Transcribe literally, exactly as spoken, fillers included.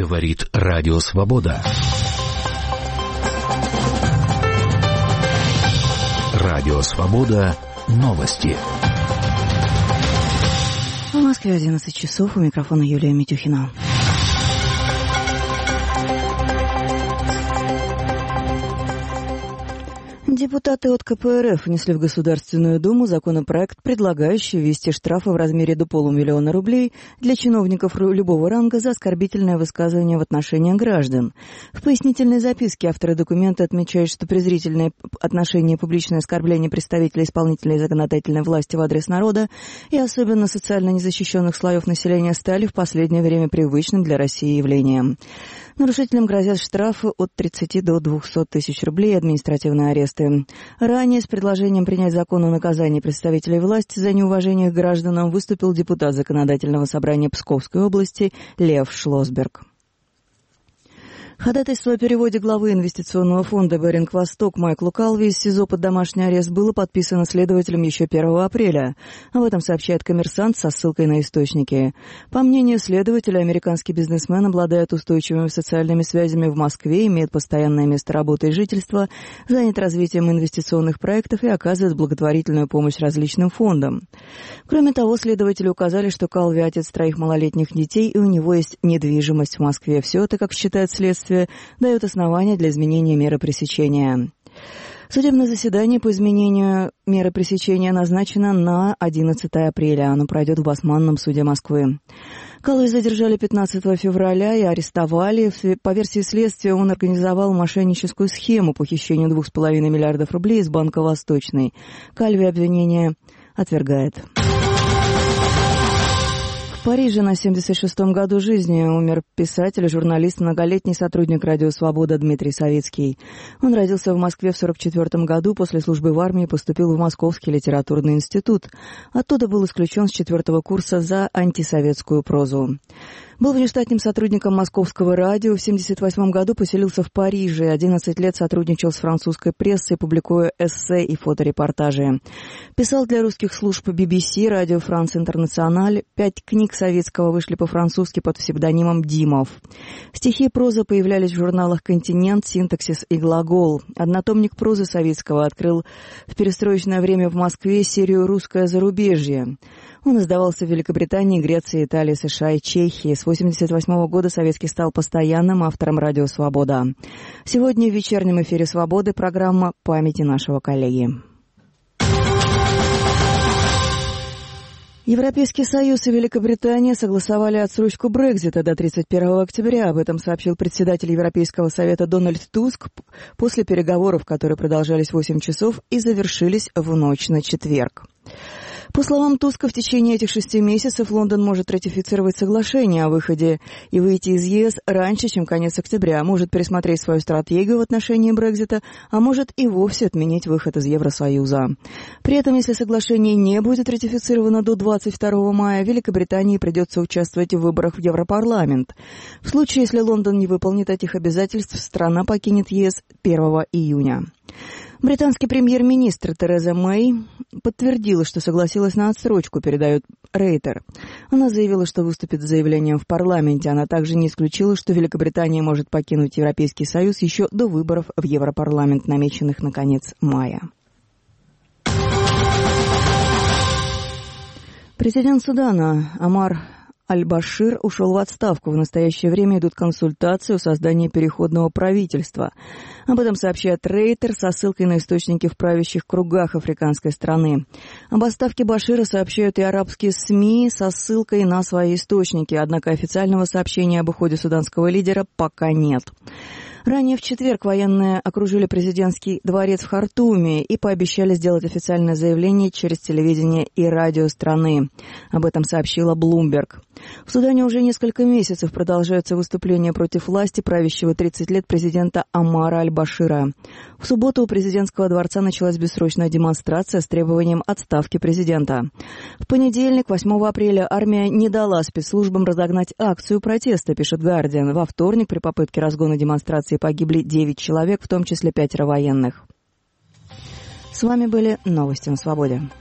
Говорит Радио Свобода. Радио Свобода. Новости. В Москве одиннадцать часов. У микрофона Юлия Митюхина. Депутаты от ка пэ эр эф внесли в Государственную Думу законопроект, предлагающий ввести штрафы в размере до полумиллиона рублей для чиновников любого ранга за оскорбительное высказывание в отношении граждан. В пояснительной записке авторы документа отмечают, что презрительное отношение и публичное оскорбление представителей исполнительной и законодательной власти в адрес народа и особенно социально незащищенных слоев населения стали в последнее время привычным для России явлением. Нарушителям грозят штрафы от тридцати до двухсот тысяч рублей и административные аресты. Ранее с предложением принять закон о наказании представителей власти за неуважение к гражданам выступил депутат Законодательного собрания Псковской области Лев Шлосберг. Ходатайство о переводе главы инвестиционного фонда «Беринг-Восток» Майклу Калви из СИЗО под домашний арест было подписано следователем еще первого апреля. Об этом сообщает «Коммерсант» со ссылкой на источники. По мнению следователя, американский бизнесмен обладает устойчивыми социальными связями в Москве, имеет постоянное место работы и жительства, занят развитием инвестиционных проектов и оказывает благотворительную помощь различным фондам. Кроме того, следователи указали, что Калви отец троих малолетних детей и у него есть недвижимость в Москве. Все это, как считает следствие, дают основания для изменения меры пресечения. Судебное заседание по изменению меры пресечения назначено на одиннадцатое апреля. Оно пройдет в Басманном суде Москвы. Калви задержали пятнадцатого февраля и арестовали. По версии следствия, он организовал мошенническую схему по хищению двух с половиной миллиардов рублей из Банка Восточный. Калви обвинение отвергает. В Париже на семьдесят шестом году жизни умер писатель и журналист, многолетний сотрудник «Радио Свобода» Дмитрий Савицкий. Он родился в Москве в сорок четвёртом году, после службы в армии поступил в Московский литературный институт. Оттуда был исключен с четвертого курса за антисоветскую прозу. Был внештатным сотрудником Московского радио. В семьдесят восьмом году поселился в Париже. одиннадцать лет сотрудничал с французской прессой, публикуя эссе и фоторепортажи. Писал для русских служб би би си, Радио Франс Интернациональ. Пять книг Савицкого вышли по-французски под псевдонимом Димов. Стихи и проза появлялись в журналах «Континент», «Синтаксис» и «Глагол». Однотомник прозы Савицкого открыл в перестроечное время в Москве серию «Русское зарубежье». Он издавался в Великобритании, Греции, Италии, США и Чехии. С восемьдесят восьмого года Савицкий стал постоянным автором «Радио Свобода». Сегодня в вечернем эфире «Свободы» программа «Памяти нашего коллеги». Европейский Союз и Великобритания согласовали отсрочку Брексита до тридцать первого октября. Об этом сообщил председатель Европейского совета Дональд Туск после переговоров, которые продолжались восемь часов и завершились в ночь на четверг. По словам Туска, в течение этих шести месяцев Лондон может ратифицировать соглашение о выходе и выйти из ЕС раньше, чем конец октября, может пересмотреть свою стратегию в отношении Брексита, а может и вовсе отменить выход из Евросоюза. При этом, если соглашение не будет ратифицировано до двадцать второго мая, Великобритании придется участвовать в выборах в Европарламент. В случае, если Лондон не выполнит этих обязательств, страна покинет ЕС первого июня. Британский премьер-министр Тереза Мэй подтвердила, что согласилась на отсрочку, передает Рейтер. Она заявила, что выступит с заявлением в парламенте. Она также не исключила, что Великобритания может покинуть Европейский Союз еще до выборов в Европарламент, намеченных на конец мая. Президент Судана Омар Аль-Башир ушел в отставку. В настоящее время идут консультации о создании переходного правительства. Об этом сообщает Рейтер со ссылкой на источники в правящих кругах африканской страны. Об отставке Башира сообщают и арабские СМИ со ссылкой на свои источники, однако официального сообщения об уходе суданского лидера пока нет. Ранее в четверг военные окружили президентский дворец в Хартуме и пообещали сделать официальное заявление через телевидение и радио страны. Об этом сообщила Bloomberg. В Судане уже несколько месяцев продолжаются выступления против власти правящего тридцать лет президента Омара Аль-Башира. В субботу у президентского дворца началась бессрочная демонстрация с требованием отставки президента. В понедельник, восьмого апреля, армия не дала спецслужбам разогнать акцию протеста, пишет Guardian. Во вторник при попытке разгона демонстрации погибли девять человек, в том числе пятеро военных. С вами были новости на Свободе.